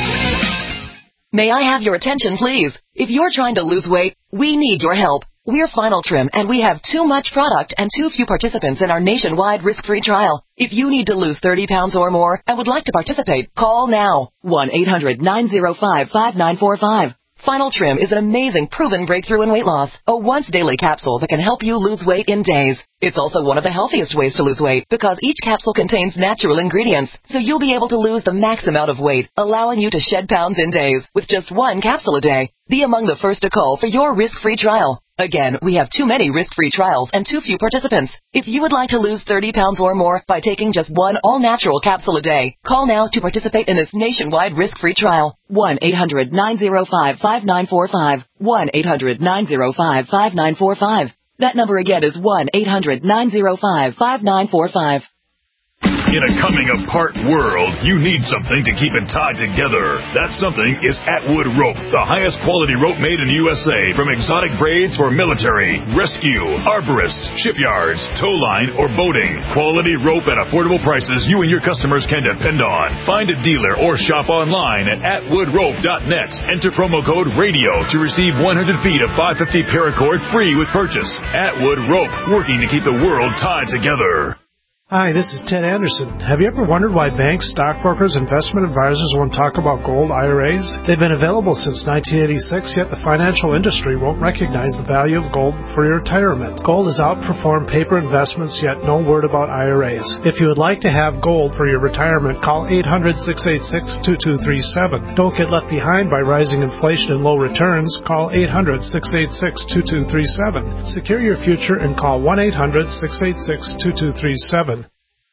May I have your attention, please? If you're trying to lose weight, we need your help. We're Final Trim, and we have too much product and too few participants in our nationwide risk-free trial. If you need to lose thirty pounds or more and would like to participate, call now. one eight hundred nine oh five five nine four five. Final Trim is an amazing, proven breakthrough in weight loss. A once-daily capsule that can help you lose weight in days. It's also one of the healthiest ways to lose weight because each capsule contains natural ingredients, so you'll be able to lose the max amount of weight, allowing you to shed pounds in days with just one capsule a day. Be among the first to call for your risk-free trial. Again, we have too many risk-free trials and too few participants. If you would like to lose thirty pounds or more by taking just one all-natural capsule a day, call now to participate in this nationwide risk-free trial. one eight hundred nine oh five five nine four five. one eight hundred nine oh five five nine four five. That number again is one eight hundred nine oh five five nine four five. In a coming-apart world, you need something to keep it tied together. That something is Atwood Rope, the highest quality rope made in the U S A, from exotic braids for military, rescue, arborists, shipyards, tow line, or boating. Quality rope at affordable prices you and your customers can depend on. Find a dealer or shop online at atwood rope dot net. Enter promo code RADIO to receive one hundred feet of five fifty paracord free with purchase. Atwood Rope, working to keep the world tied together. Hi, this is Ted Anderson. Have you ever wondered why banks, stockbrokers, investment advisors won't talk about gold I R As? They've been available since nineteen eighty-six, yet the financial industry won't recognize the value of gold for your retirement. Gold has outperformed paper investments, yet no word about I R As. If you would like to have gold for your retirement, call eight hundred, six eight six, two two three seven. Don't get left behind by rising inflation and low returns. Call eight hundred, six eight six, two two three seven. Secure your future and call one eight hundred, six eight six, two two three seven.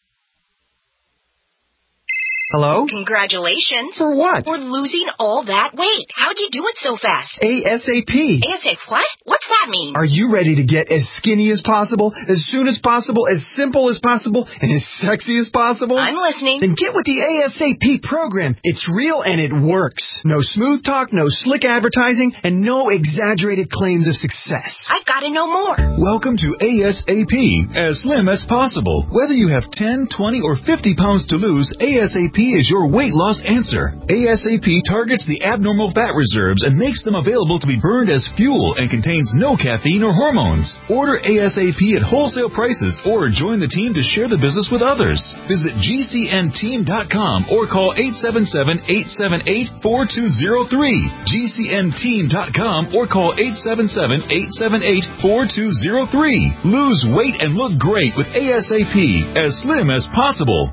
Hello? Congratulations. For what? For losing all that weight. How'd you do it so fast? ASAP. ASAP what? What's that mean? Are you ready to get as skinny as possible, as soon as possible, as simple as possible, and as sexy as possible? I'm listening. Then get with the ASAP program. It's real and it works. No smooth talk, no slick advertising, and no exaggerated claims of success. I've got to know more. Welcome to ASAP, as slim as possible. Whether you have ten, twenty, or fifty pounds to lose, ASAP is your weight loss answer. ASAP targets the abnormal fat reserves and makes them available to be burned as fuel and contains no caffeine or hormones. Order ASAP at wholesale prices or join the team to share the business with others. Visit G C N team dot com or call eight seven seven, eight seven eight, four two zero three. G C N team dot com or call eight seven seven, eight seven eight, four two zero three. Lose weight and look great with ASAP, as slim as possible.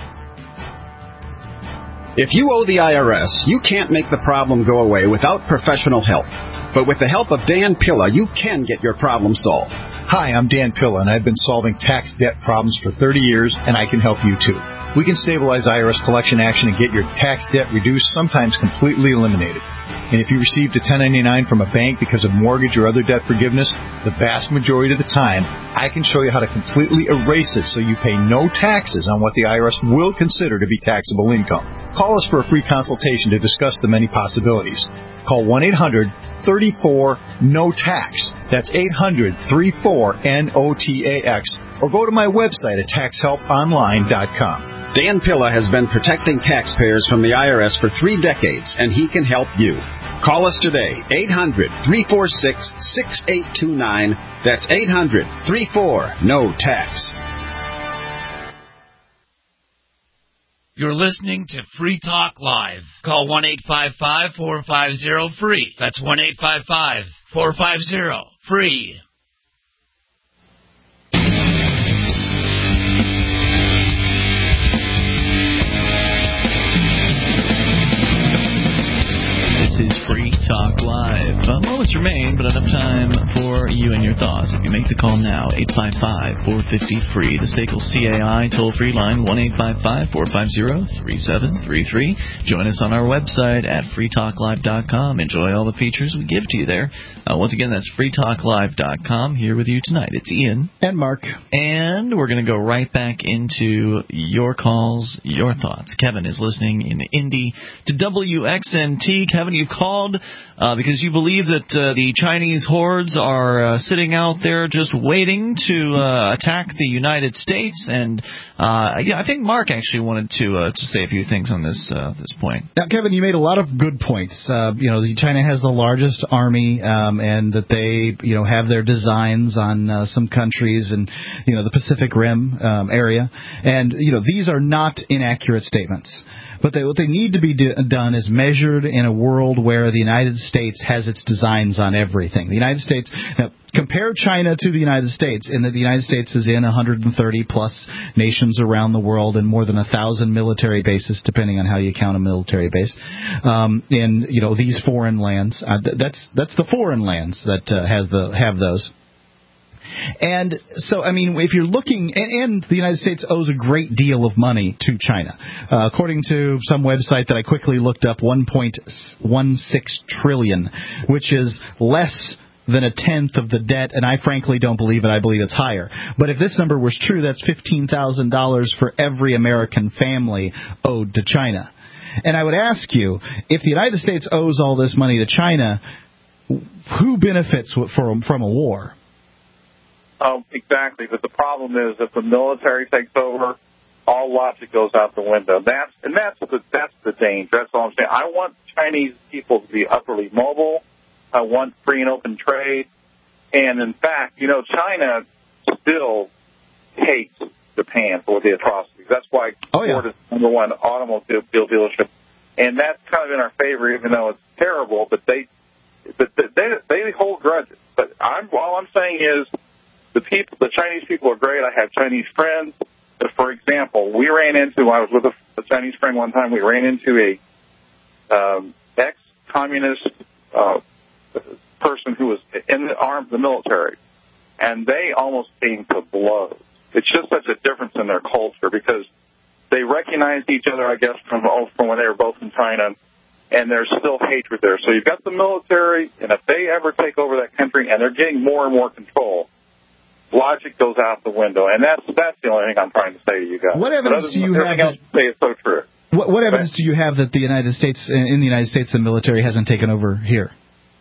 If you owe the I R S, you can't make the problem go away without professional help. But with the help of Dan Pilla, you can get your problem solved. Hi, I'm Dan Pilla, and I've been solving tax debt problems for thirty years, and I can help you too. We can stabilize I R S collection action and get your tax debt reduced, sometimes completely eliminated. And if you received a ten ninety-nine from a bank because of mortgage or other debt forgiveness, the vast majority of the time, I can show you how to completely erase it so you pay no taxes on what the I R S will consider to be taxable income. Call us for a free consultation to discuss the many possibilities. Call one eight hundred, three four, N O T A X. That's eight hundred, three four, N O T A X. Or go to my website at tax help online dot com. Dan Pilla has been protecting taxpayers from the I R S for three decades, and he can help you. Call us today, eight hundred, three four six, six eight two nine. That's eight hundred, three four, N O T A X. You're listening to Free Talk Live. Call one eight five five, four five zero, free. That's one eight five five, four five zero, free. This is Free Talk Live. Uh, moments remain, but enough time for you and your thoughts. If you make the call now, eight five five, four five zero, free. The S A C L C A I toll-free line, one eight five five, four five zero, three seven three three. Join us on our website at free talk live dot com. Enjoy all the features we give to you there. Uh, once again, that's free talk live dot com. Here with you tonight, it's Ian. And Mark. And we're going to go right back into your calls, your thoughts. Kevin is listening in Indy to W X N T. Kevin, you called uh, because you believe that uh, the Chinese hordes are uh, sitting out there just waiting to uh, attack the United States. And uh, yeah, I think Mark actually wanted to uh, to say a few things on this uh, this point. Now, Kevin, you made a lot of good points. Uh, you know, China has the largest army, um, and that they, you know, have their designs on uh, some countries and, you know, the Pacific Rim um, area. And, you know, these are not inaccurate statements. But they, what they need to be do, done is measured in a world where the United States has its designs on everything. The United States, now, compare China to the United States in that the United States is in one hundred thirty plus nations around the world and more than one thousand military bases, depending on how you count a military base, um, in, you know, these foreign lands. Uh, that's that's the foreign lands that uh, has the have those. And so, I mean, if you're looking, and, and the United States owes a great deal of money to China. Uh, according to some website that I quickly looked up, one point one six trillion dollars, which is less than a tenth of the debt, and I frankly don't believe it. I believe it's higher. But if this number was true, that's fifteen thousand dollars for every American family owed to China. And I would ask you, if the United States owes all this money to China, who benefits from, from a war? Oh, exactly. But the problem is if the military takes over, all logic goes out the window. That's and that's the that's the danger. That's all I'm saying. I want Chinese people to be upperly mobile. I want free and open trade. And in fact, you know, China still hates Japan for the atrocities. That's why oh, yeah. Ford is the number one automobile dealership, and that's kind of in our favor, even though it's terrible. But they, but they, they hold grudges. But I'm all I'm saying is the people, the Chinese people are great. I have Chinese friends. But for example, we ran into. I was with a, a Chinese friend one time. We ran into a um, ex-communist uh, person who was in the armed the military, and they almost came to blows. It's just such a difference in their culture because they recognized each other, I guess, from from when they were both in China, and there's still hatred there. So you've got the military, and if they ever take over that country, and they're getting more and more control, logic goes out the window, and that's that's the only thing I'm trying to say to you guys. What evidence do you have? Else That, say it's so true. What, what evidence do you have that the United States, in the United States, the military hasn't taken over here?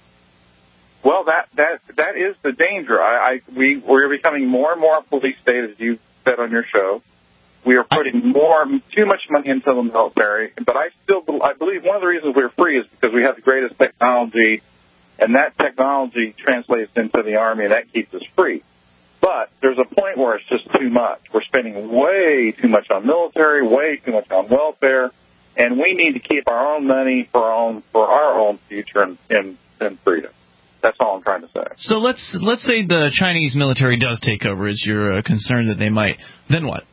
Well, that that that is the danger. I, I we we're becoming more and more a police state, as you said on your show. We are putting more too much money into the military, but I still I believe one of the reasons we're free is because we have the greatest technology, and that technology translates into the Army, and that keeps us free. But there's a point where it's just too much. We're spending way too much on military, way too much on welfare, and we need to keep our own money for our own for our own future and, and, and freedom. That's all I'm trying to say. So let's let's say the Chinese military does take over. Is your uh, concern that they might? Then what?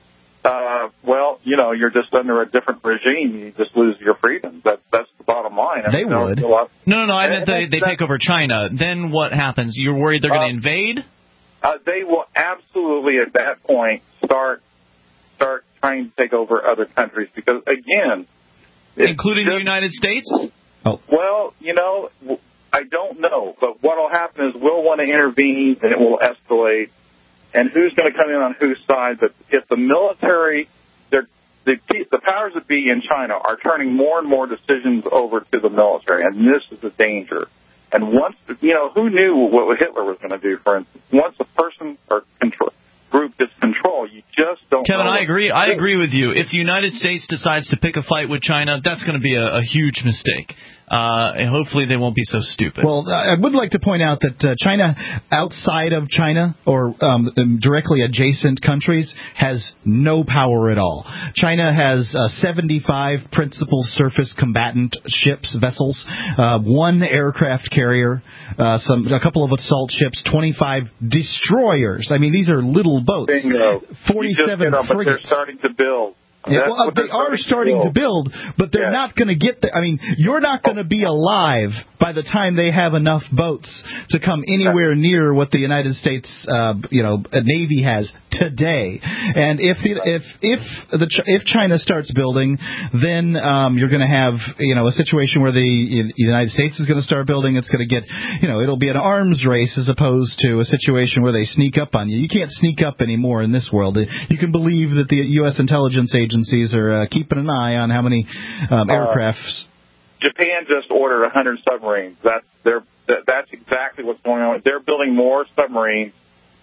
Uh, well, you know, you're just under a different regime. You just lose your freedom. That, that's the bottom line. They I mean, would. No, no, no. I meant they, they take over China. Then what happens? You're worried they're going to uh, invade? Uh, they will absolutely, at that point, start start trying to take over other countries because, again, including just, the United States. Oh. Well, you know, I don't know, but what will happen is we'll want to intervene, and it will escalate. And who's going to come in on whose side? But if the military, the the powers that be in China are turning more and more decisions over to the military, and this is a danger. And once, you know, who knew what Hitler was going to do, for instance? Once a person or control, group gets control, you just don't Kevin, know. I agree. I agree with you. If the United States decides to pick a fight with China, that's going to be a, a huge mistake. Uh, and hopefully they won't be so stupid. Well, I would like to point out that uh, China, outside of China or um, directly adjacent countries, has no power at all. China has uh, seventy-five principal surface combatant ships, vessels, uh, one aircraft carrier, uh, some a couple of assault ships, twenty-five destroyers. I mean, these are little boats. Bingo. forty-seven frigates. But they're starting to build. Yeah, well, uh, they are starting to build, but they're yeah. not going to get there. I mean, you're not going to be alive by the time they have enough boats to come anywhere near what the United States, uh, you know, Navy has today. And if the, if if the if China starts building, then um, you're going to have you know a situation where the United States is going to start building. It's going to get you know it'll be an arms race as opposed to a situation where they sneak up on you. You can't sneak up anymore in this world. You can believe that the U S intelligence agency agencies are uh, keeping an eye on how many um, aircrafts. Uh, Japan just ordered one hundred submarines. That's they're, that, that's exactly what's going on. They're building more submarines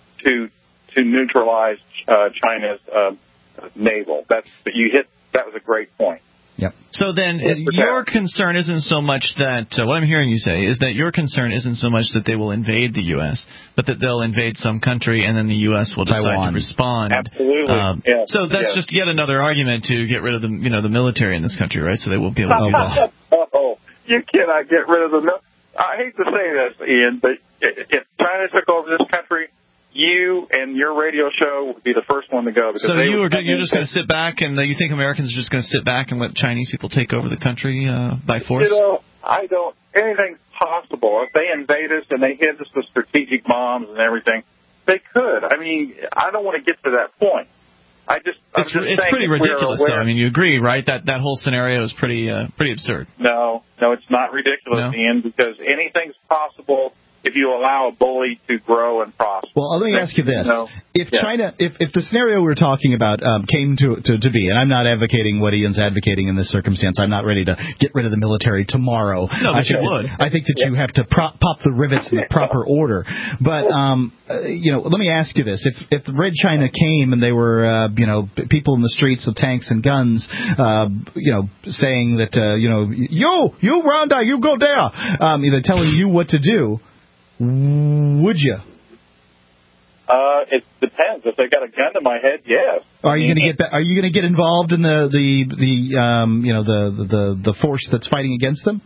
to to neutralize uh, China's uh, naval. That's but you hit. That was a great point. Yep. So then your concern isn't so much that, uh, what I'm hearing you say is that your concern isn't so much that they will invade the U S, but that they'll invade some country and then the U S will decide Taiwan. to respond. Absolutely. Um, yeah. So that's yeah. just yet another argument to get rid of the, you know, the military in this country, right? So they won't be able to do that. Oh, you cannot get rid of the military. I hate to say this, Ian, but if China took over this country, you and your radio show would be the first one to go. So you are, you're just going to sit back, and uh, you think Americans are just going to sit back and let Chinese people take over the country uh, by force? You know, I don't. Anything's possible. If they invade us and they hit us with strategic bombs and everything, they could. I mean, I don't want to get to that point. I just. I'm it's just it's saying pretty ridiculous, aware, though. I mean, you agree, right? That that whole scenario is pretty uh, pretty absurd. No, no, it's not ridiculous, No? Ian, because anything's possible if you allow a bully to grow and prosper. Well, let me ask you this. No. If yeah. China, if, if the scenario we were talking about um, came to, to, to be, and I'm not advocating what Ian's advocating in this circumstance, I'm not ready to get rid of the military tomorrow. No, I but you think, would. I think that yeah. you have to prop, pop the rivets in the proper order. But, um, uh, you know, let me ask you this. If if Red China came and they were, uh, you know, people in the streets with tanks and guns, uh, you know, saying that, uh, you know, yo, you Rwanda, you go there, um, they're telling you what to do, would you? Uh, it depends. If they got a gun to my head, yes. Are you going to get Are you going to get involved in the the the um you know the the the force that's fighting against them?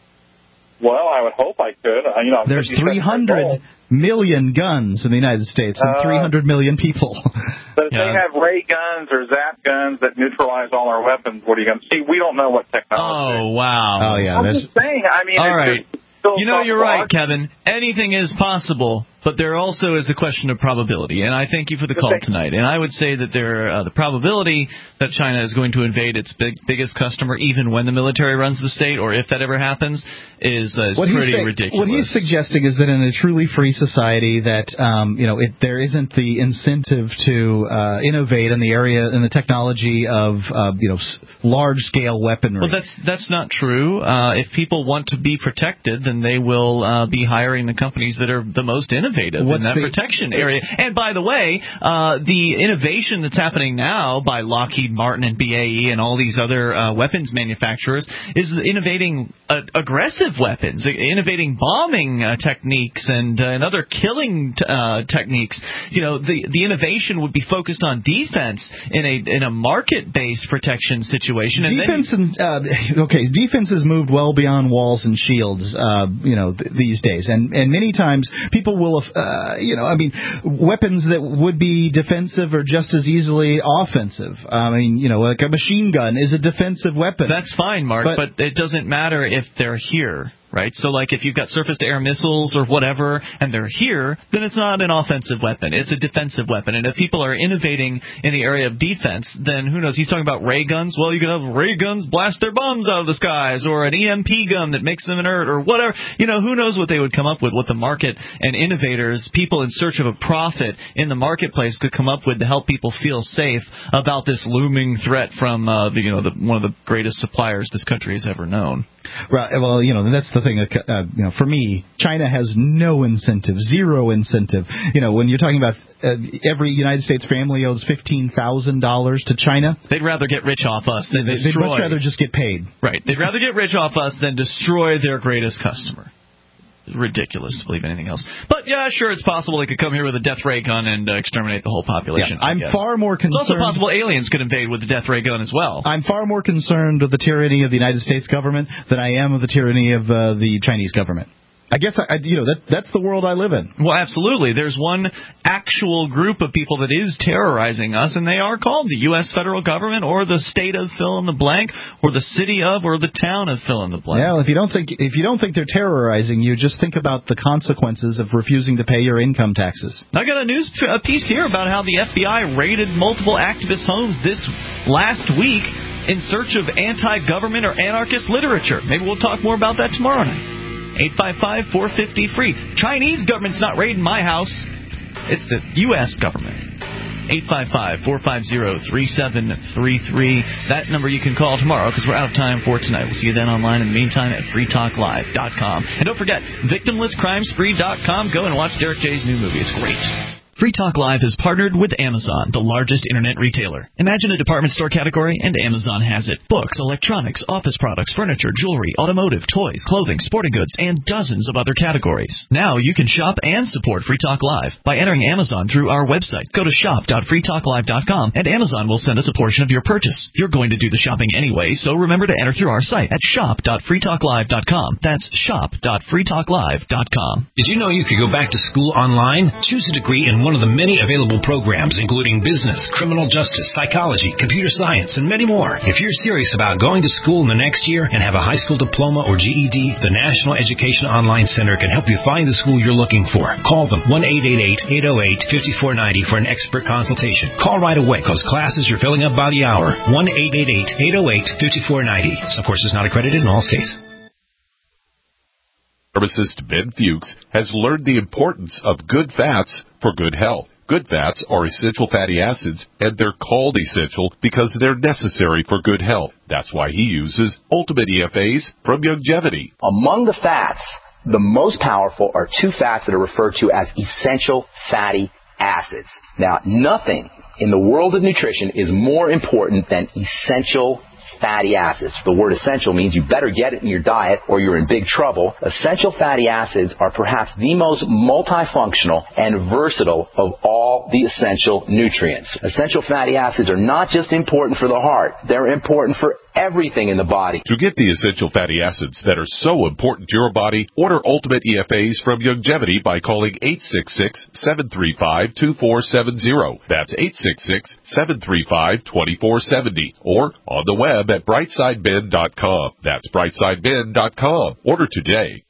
Well, I would hope I could. Uh, you know, I'm There's three hundred million guns in the United States and Uh, three hundred million people. But if Yeah. they have ray guns or zap guns that neutralize all our weapons, what are you going to see? We don't know what technology. Oh, wow. Oh, yeah. I'm That's, just saying. I mean, All it's right. just still You know, you're right, possible. Kevin. Anything is possible, but there also is the question of probability. And I thank you for the call tonight. And I would say that there, uh, the probability that China is going to invade its big, biggest customer, even when the military runs the state, or if that ever happens, is, uh, is what pretty he's say- ridiculous. What he's suggesting is that in a truly free society, that um, you know, it, there isn't the incentive to uh, innovate in the area in the technology of uh, you know s- large-scale weaponry. Well, that's that's not true. Uh, if people want to be protected, then they will uh, be hiring the companies that are the most innovative What's in that the- protection area. And by the way, uh, the innovation that's happening now by Lockheed Martin and B A E and all these other uh, weapons manufacturers is innovating uh, aggressive weapons, innovating bombing uh, techniques and, uh, and other killing t- uh, techniques. You know, the the innovation would be focused on defense in a in a market-based protection situation. And then Defense and uh, okay, defense has moved well beyond walls and shields, uh, you know, th- these days, and and many times people will, uh, you know, I mean, weapons that would be defensive are just as easily offensive. I mean, you know, like a machine gun is a defensive weapon. That's fine, Mark, but, but it doesn't matter if they're here. Right? So, like, if you've got surface-to-air missiles or whatever, and they're here, then it's not an offensive weapon. It's a defensive weapon. And if people are innovating in the area of defense, then who knows? He's talking about ray guns. Well, you can have ray guns blast their bombs out of the skies, or an E M P gun that makes them inert, or whatever. You know, who knows what they would come up with, what the market and innovators, people in search of a profit in the marketplace could come up with to help people feel safe about this looming threat from, uh, the, you know, the, one of the greatest suppliers this country has ever known. Right. Well, you know, that's the thing. Uh, you know, for me, China has no incentive, zero incentive. You know, when you're talking about uh, every United States family owes fifteen thousand dollars to China, they'd rather get rich off us than They'd destroy. much rather just get paid. Right. They'd rather get rich off us than destroy their greatest customer. Ridiculous to believe anything else. But yeah, sure, it's possible they could come here with a death ray gun and uh, exterminate the whole population. Yeah, I'm I guess. far more concerned. It's also possible aliens could invade with the death ray gun as well. I'm far more concerned with the tyranny of the United States government than I am of the tyranny of uh, the Chinese government. I guess, I, you know, that that's the world I live in. Well, absolutely. There's one actual group of people that is terrorizing us, and they are called the U S federal government or the state of fill in the blank or the city of or the town of fill in the blank. Yeah, well, if you don't think if you don't think they're terrorizing you, just think about the consequences of refusing to pay your income taxes. I got a news p- a piece here about how the F B I raided multiple activist homes this last week in search of anti-government or anarchist literature. Maybe we'll talk more about that tomorrow night. eight five five, four five zero, free. Chinese government's not raiding my house. It's the U S government. eight five five, four five zero, three seven three three. That number you can call tomorrow because we're out of time for tonight. We'll see you then online in the meantime at free talk live dot com. And don't forget, victimless crime spree dot com. Go and watch Derek J's new movie. It's great. Free Talk Live has partnered with Amazon, the largest internet retailer. Imagine a department store category, and Amazon has it. Books, electronics, office products, furniture, jewelry, automotive, toys, clothing, sporting goods, and dozens of other categories. Now you can shop and support Free Talk Live by entering Amazon through our website. Go to shop dot free talk live dot com, and Amazon will send us a portion of your purchase. You're going to do the shopping anyway, so remember to enter through our site at shop dot free talk live dot com. That's shop dot free talk live dot com. Did you know you could go back to school online? Choose a degree in one of the many available programs, including business, criminal justice, psychology, computer science, and many more. If you're serious about going to school in the next year and have a high school diploma or G E D, the National Education Online Center can help you find the school you're looking for. Call them, one eight eight eight, eight oh eight, five four nine oh for an expert consultation. Call right away because classes are filling up by the hour. one eight eight eight, eight oh eight, five four nine oh. Of course, it's not accredited in all states. Pharmacist Ben Fuchs has learned the importance of good fats for good health. Good fats are essential fatty acids, and they're called essential because they're necessary for good health. That's why he uses Ultimate E F As from Youngevity. Among the fats, the most powerful are two fats that are referred to as essential fatty acids. Now, nothing in the world of nutrition is more important than essential fatty acids. The word essential means you better get it in your diet or you're in big trouble. Essential fatty acids are perhaps the most multifunctional and versatile of all the essential nutrients. Essential fatty acids are not just important for the heart, they're important for everything in the body. To get the essential fatty acids that are so important to your body, order Ultimate E F As from Youngevity by calling eight six six, seven three five, two four seven zero. That's eight six six, seven three five, two four seven zero. Or on the web at brightside bin dot com. That's brightside bin dot com. Order today.